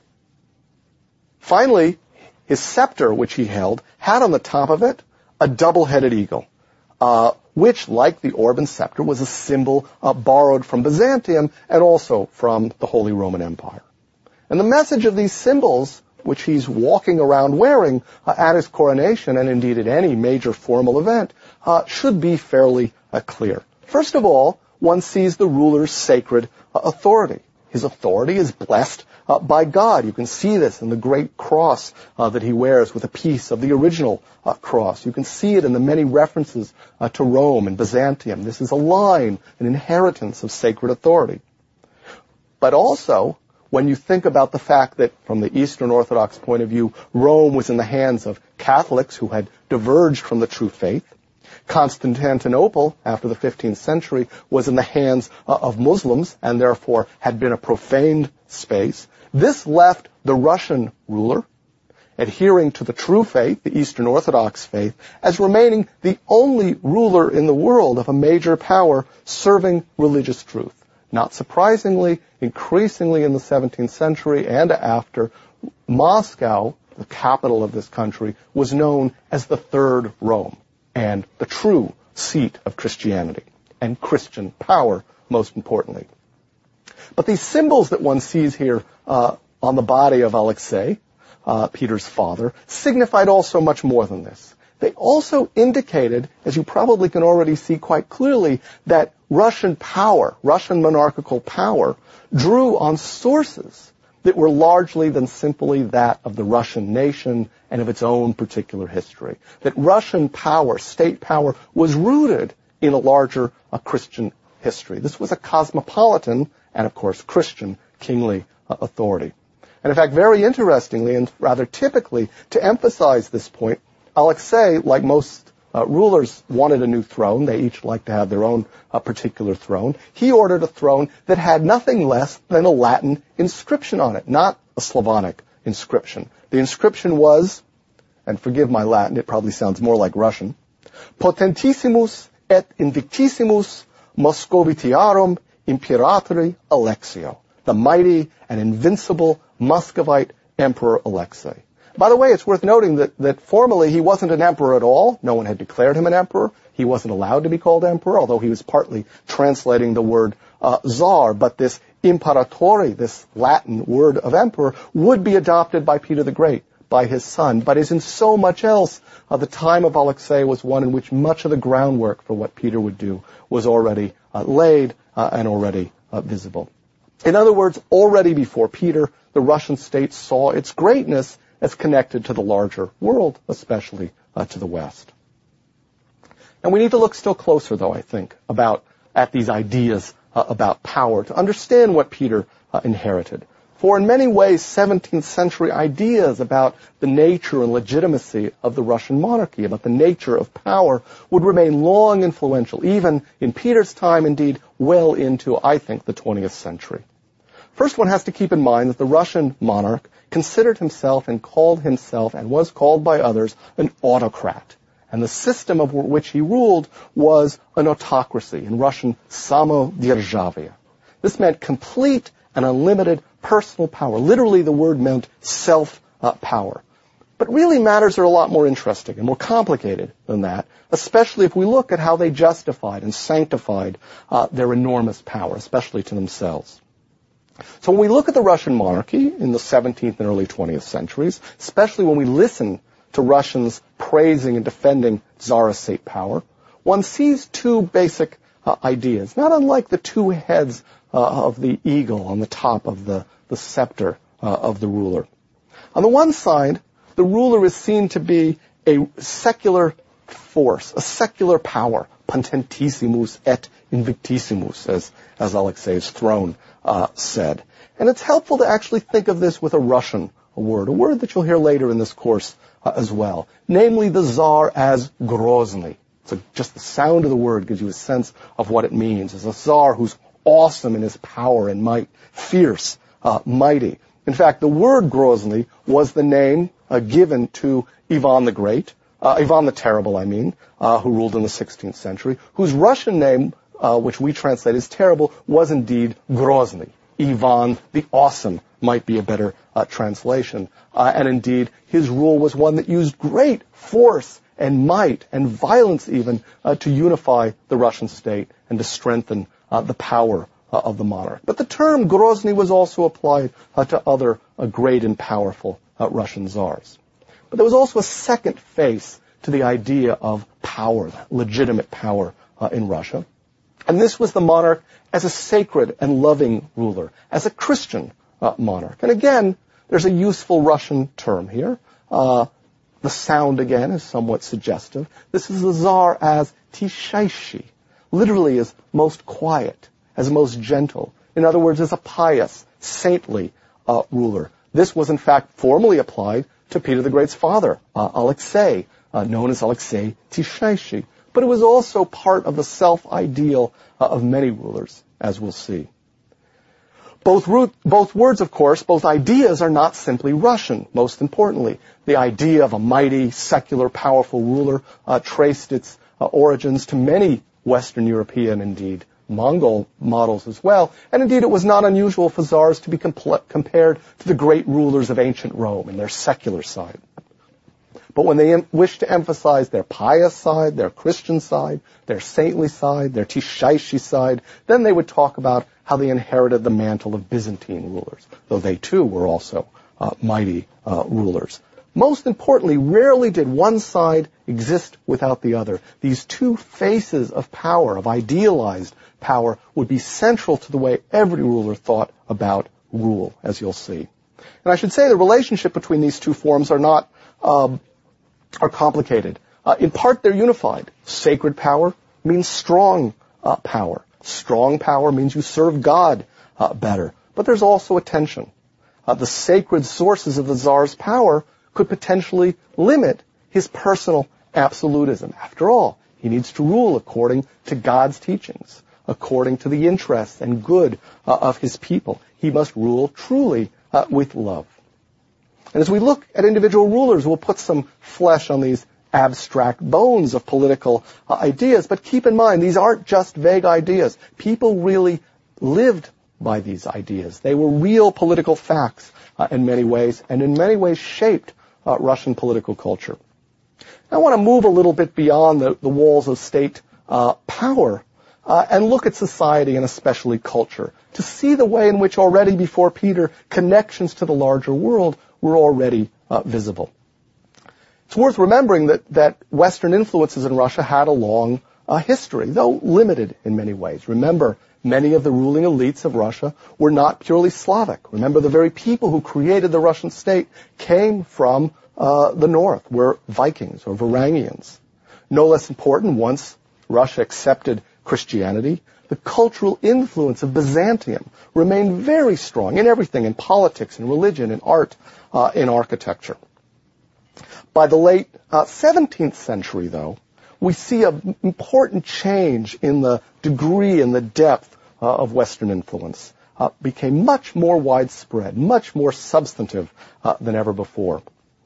Finally, his scepter, which he held, had on the top of it a double-headed eagle. which, like the orb and scepter, was a symbol borrowed from Byzantium and also from the Holy Roman Empire. And the message of these symbols, which he's walking around wearing at his coronation and indeed at any major formal event, should be fairly clear. First of all, one sees the ruler's sacred authority. His authority is blessed by God. You can see this in the great cross that he wears with a piece of the original cross. You can see it in the many references to Rome and Byzantium. This is a line, an inheritance of sacred authority. But also, when you think about the fact that from the Eastern Orthodox point of view, Rome was in the hands of Catholics who had diverged from the true faith, Constantinople, after the 15th century, was in the hands of Muslims and therefore had been a profaned space. This left the Russian ruler, adhering to the true faith, the Eastern Orthodox faith, as remaining the only ruler in the world of a major power serving religious truth. Not surprisingly, increasingly in the 17th century and after, Moscow, the capital of this country, was known as the Third Rome and the true seat of Christianity and Christian power, most importantly. But these symbols that one sees here on the body of Alexei, Peter's father, signified also much more than this. They also indicated, as you probably can already see quite clearly, that Russian power, Russian monarchical power, drew on sources that were largely than simply that of the Russian nation and of its own particular history. That Russian power, state power, was rooted in a larger Christian history. This was a cosmopolitan and, of course, Christian kingly authority. And in fact, very interestingly and rather typically, to emphasize this point, Alexei, like most rulers, wanted a new throne. They each liked to have their own particular throne. He ordered a throne that had nothing less than a Latin inscription on it, not a Slavonic inscription. The inscription was, and forgive my Latin, it probably sounds more like Russian, Potentissimus et Invictissimus Moscovitiarum Imperatori Alexio, the mighty and invincible Muscovite Emperor Alexei. By the way, it's worth noting that formally he wasn't an emperor at all. No one had declared him an emperor. He wasn't allowed to be called emperor, although he was partly translating the word czar. But this imperatori, this Latin word of emperor, would be adopted by Peter the Great, by his son. But as in so much else, the time of Alexei was one in which much of the groundwork for what Peter would do was already laid and already visible. In other words, already before Peter, the Russian state saw its greatness as connected to the larger world, especially to the West. And we need to look still closer, though, I think, at these ideas about power to understand what Peter inherited. For in many ways, 17th century ideas about the nature and legitimacy of the Russian monarchy, about the nature of power, would remain long influential, even in Peter's time, indeed, well into, I think, the 20th century. First, one has to keep in mind that the Russian monarch considered himself and called himself and was called by others an autocrat. And the system of which he ruled was an autocracy, in Russian, samoderzhavia. This meant complete and unlimited personal power. Literally, the word meant self-power. But really, matters are a lot more interesting and more complicated than that, especially if we look at how they justified and sanctified their enormous power, especially to themselves. So when we look at the Russian monarchy in the 17th and early 20th centuries, especially when we listen to Russians praising and defending Tsarist state power, one sees two basic ideas, not unlike the two heads of the eagle on the top of the scepter of the ruler. On the one side, the ruler is seen to be a secular force, a secular power, potentissimus et invictissimus, as Alexei's throne said. And it's helpful to actually think of this with a Russian word, a word that you'll hear later in this course as well, namely the Tsar as Grozny. So just the sound of the word gives you a sense of what it means. It's a Tsar who's awesome in his power and might, fierce, mighty. In fact, the word Grozny was the name given to Ivan the Great, Ivan the Terrible, who ruled in the 16th century, whose Russian name, which we translate as terrible, was indeed Grozny. Ivan the Awesome might be a better translation. And indeed, his rule was one that used great force and might and violence even to unify the Russian state and to strengthen the power of the monarch. But the term Grozny was also applied to other great and powerful Russian czars. But there was also a second face to the idea of power, legitimate power in Russia. And this was the monarch as a sacred and loving ruler, as a Christian monarch. And again, there's a useful Russian term here. The sound, again, is somewhat suggestive. This is the Tsar as Tishaishi, literally as most quiet, as most gentle. In other words, as a pious, saintly ruler. This was, in fact, formally applied to Peter the Great's father, Alexei, known as Alexei Tishaishi. But it was also part of the self-ideal of many rulers, as we'll see. Both words, of course, both ideas are not simply Russian, most importantly. The idea of a mighty, secular, powerful ruler traced its origins to many Western European, indeed, Mongol models as well. And indeed, it was not unusual for czars to be compared to the great rulers of ancient Rome in their secular side. But when they wished to emphasize their pious side, their Christian side, their saintly side, their Tishaishi side, then they would talk about how they inherited the mantle of Byzantine rulers, though they too were also mighty rulers. Most importantly, rarely did one side exist without the other. These two faces of power, of idealized power, would be central to the way every ruler thought about rule, as you'll see. And I should say the relationship between these two forms are complicated. In part, they're unified. Sacred power means strong power. Strong power means you serve God better. But there's also a tension. The sacred sources of the Tsar's power could potentially limit his personal absolutism. After all, he needs to rule according to God's teachings, according to the interests and good of his people. He must rule truly with love. And as we look at individual rulers, we'll put some flesh on these abstract bones of political ideas. But keep in mind, these aren't just vague ideas. People really lived by these ideas. They were real political facts in many ways, and in many ways shaped Russian political culture. I want to move a little bit beyond the walls of state power and look at society and especially culture to see the way in which already before Peter, connections to the larger world were already visible. It's worth remembering that Western influences in Russia had a long history, though limited in many ways. Remember, many of the ruling elites of Russia were not purely Slavic. Remember, the very people who created the Russian state came from the north, were Vikings or Varangians. No less important, once Russia accepted Christianity, the cultural influence of Byzantium remained very strong in everything, in politics, in religion, in art, in architecture. By the late 17th century, though, we see an important change in the degree and the depth of Western influence. Became much more widespread, much more substantive than ever before.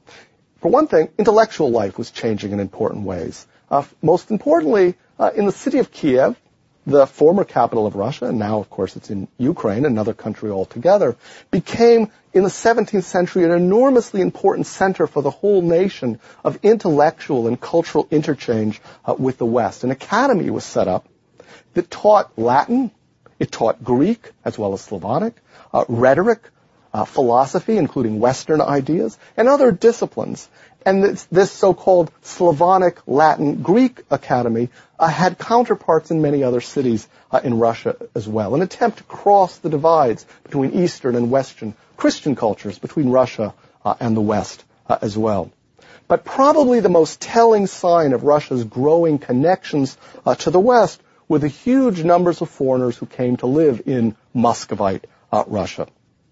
For one thing, intellectual life was changing in important ways. Most importantly, in the city of Kiev, the former capital of Russia, and now, of course, it's in Ukraine, another country altogether, became, in the 17th century, an enormously important center for the whole nation of intellectual and cultural interchange with the West. An academy was set up that taught Latin, it taught Greek, as well as Slavonic, rhetoric, philosophy, including Western ideas, and other disciplines. And this so-called Slavonic, Latin, Greek academy had counterparts in many other cities in Russia as well, an attempt to cross the divides between Eastern and Western Christian cultures, between Russia and the West as well. But probably the most telling sign of Russia's growing connections to the West were the huge numbers of foreigners who came to live in Muscovite Russia.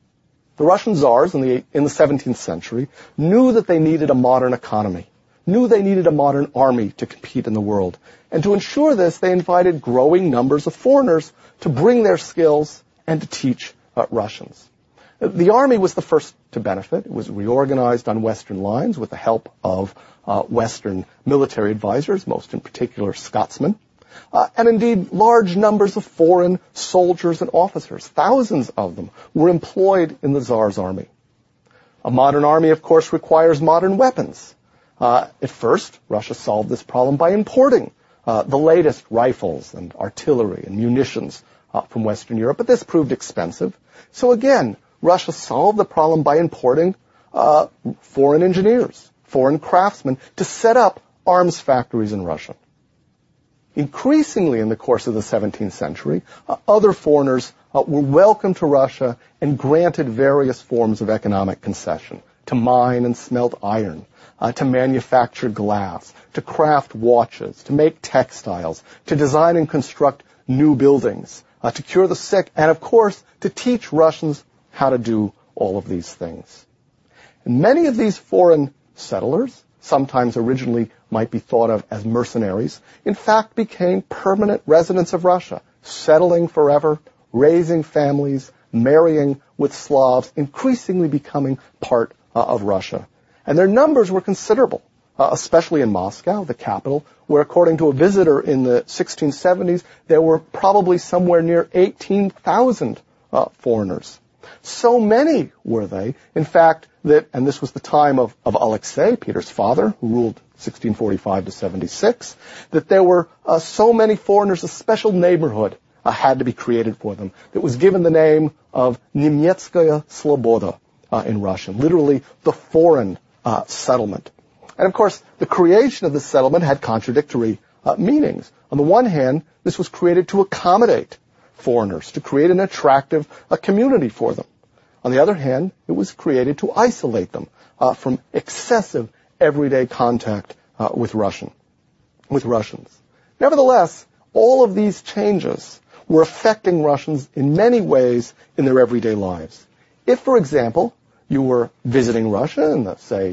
The Russian czars in the 17th century knew that they needed a modern economy, knew they needed a modern army to compete in the world. And to ensure this, they invited growing numbers of foreigners to bring their skills and to teach Russians. The army was the first to benefit. It was reorganized on Western lines with the help of Western military advisors, most in particular Scotsmen. And indeed, large numbers of foreign soldiers and officers, thousands of them, were employed in the Tsar's army. A modern army, of course, requires modern weapons. At first, Russia solved this problem by importing the latest rifles and artillery and munitions from Western Europe, but this proved expensive. So again, Russia solved the problem by importing foreign engineers, foreign craftsmen, to set up arms factories in Russia. Increasingly in the course of the 17th century, other foreigners were welcomed to Russia and granted various forms of economic concession, to mine and smelt iron, to manufacture glass, to craft watches, to make textiles, to design and construct new buildings, to cure the sick, and of course, to teach Russians how to do all of these things. And many of these foreign settlers, sometimes originally might be thought of as mercenaries, in fact became permanent residents of Russia, settling forever, raising families, marrying with Slavs, increasingly becoming part of Russia. And their numbers were considerable, especially in Moscow, the capital, where according to a visitor in the 1670s, there were probably somewhere near 18,000 foreigners. So many were they, in fact, that, and this was the time of Alexei, Peter's father, who ruled 1645 to 76, that there were so many foreigners, a special neighborhood had to be created for them that was given the name of Nemyetskaya Sloboda in Russian, literally the foreign settlement. And of course, the creation of the settlement had contradictory meanings. On the one hand, this was created to accommodate foreigners, to create an attractive community for them. On the other hand, it was created to isolate them from excessive everyday contact with Russians. Nevertheless, all of these changes were affecting Russians in many ways in their everyday lives. If, for example, you were visiting Russia in the, say,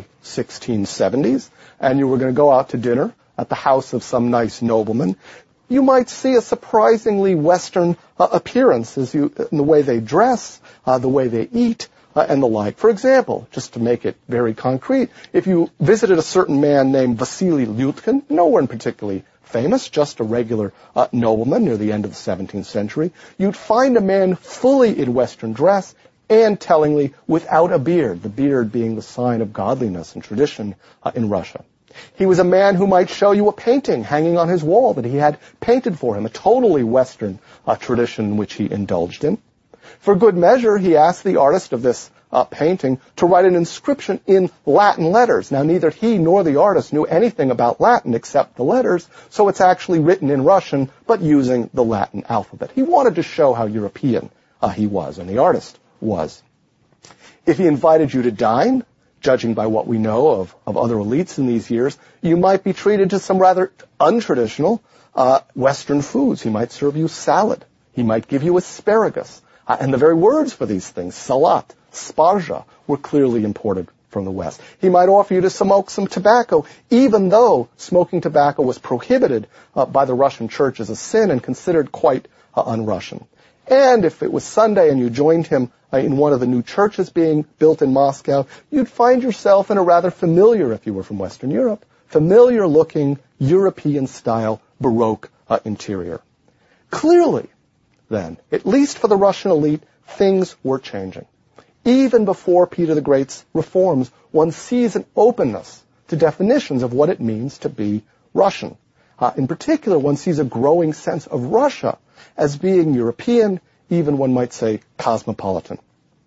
1670s, and you were going to go out to dinner at the house of some nice nobleman, you might see a surprisingly Western appearance in the way they dress, the way they eat, and the like. For example, just to make it very concrete, if you visited a certain man named Vasily Lyutkin, no one particularly famous, just a regular nobleman near the end of the 17th century, you'd find a man fully in Western dress and, tellingly, without a beard, the beard being the sign of godliness and tradition in Russia. He was a man who might show you a painting hanging on his wall that he had painted for him, a totally Western tradition which he indulged in. For good measure, he asked the artist of this painting to write an inscription in Latin letters. Now, neither he nor the artist knew anything about Latin except the letters, so it's actually written in Russian, but using the Latin alphabet. He wanted to show how European he was, and the artist was. If he invited you to dine, judging by what we know of other elites in these years, you might be treated to some rather untraditional Western foods. He might serve you salad. He might give you asparagus. And the very words for these things, salat, sparja, were clearly imported from the West. He might offer you to smoke some tobacco, even though smoking tobacco was prohibited by the Russian church as a sin and considered quite un-Russian. And if it was Sunday and you joined him in one of the new churches being built in Moscow, you'd find yourself in a rather familiar, if you were from Western Europe, familiar-looking European-style Baroque interior. Clearly, then, at least for the Russian elite, things were changing. Even before Peter the Great's reforms, one sees an openness to definitions of what it means to be Russian. In particular, one sees a growing sense of Russia as being European, even one might say cosmopolitan.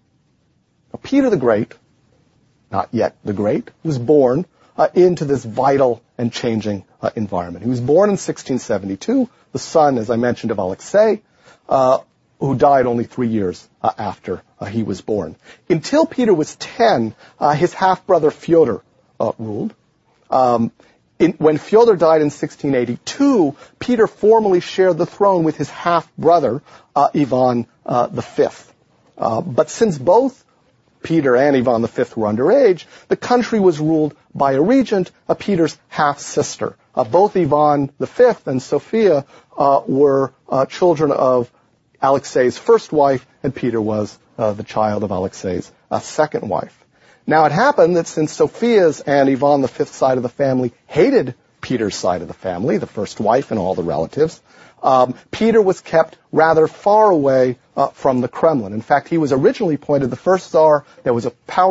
Now, Peter the Great, not yet the Great, was born into this vital and changing environment. He was born in 1672, the son, as I mentioned, of Alexei, who died only 3 years after he was born. Until Peter was 10, his half-brother Fyodor ruled. When Fyodor died in 1682, Peter formally shared the throne with his half-brother, Ivan V. But since both Peter and Ivan V were underage, the country was ruled by a regent, Peter's half-sister. Both Ivan V and Sophia were children of Alexei's first wife, and Peter was the child of Alexei's second wife. Now, it happened that since Sophia's and Ivan V's side of the family hated Peter's side of the family, the first wife and all the relatives, Peter was kept rather far away from the Kremlin. In fact, he was originally appointed the first Tsar. There was a powerful